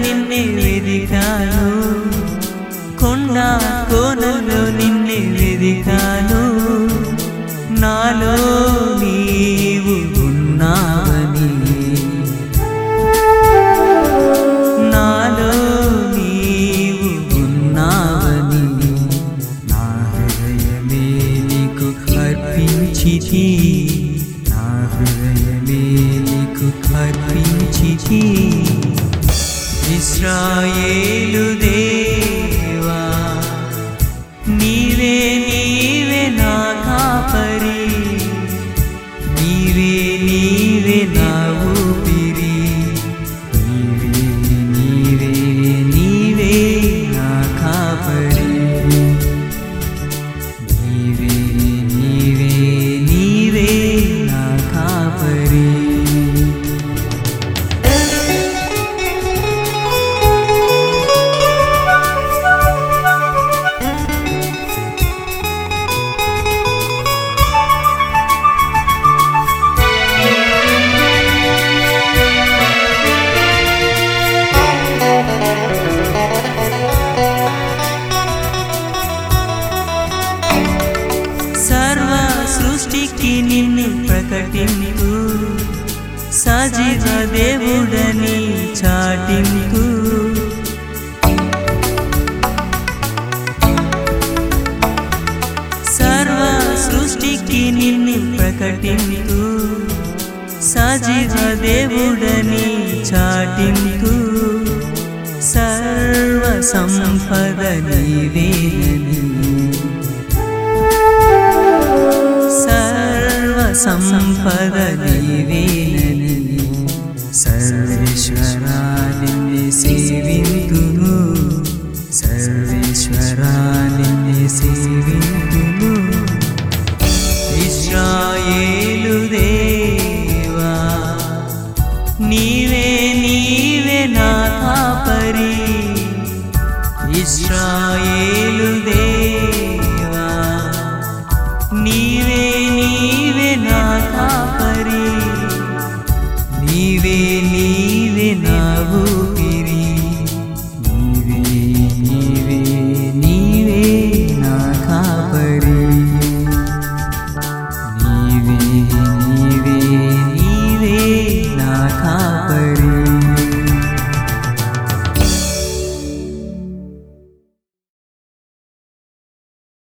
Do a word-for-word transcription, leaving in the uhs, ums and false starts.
నిన్నే వెదికాను, కొండ కోనలో నిన్నే వెదికాను. నాలో నీవు ఉన్నావని, నాలో నీవు ఉన్నావని నా హృదయమే నీకు అర్పించితి, నా హృదయమే నీకు అర్పించితి. ఇశ్రాయేలు దేవా నీవే నీవే నా కాపరి, నీవే నీవే నా ఊపిరి, నీవే నీవే నీవే నా కాపరి, నీవే నీవే నీవే నా కాపరి. సర్వ సృష్టికి నిన్ను ప్రకటింపు, సజీవ దేవుడని చాటింపు. సర్వ సృష్టికి నిన్ను ప్రకటింపు, సజీవ దేవుడని చాటింపు. సర్వ సంపద నీవేనని, సర్వ సంపద నీవేనని సర్వేశ్వరా నిన్నే సేవింతును.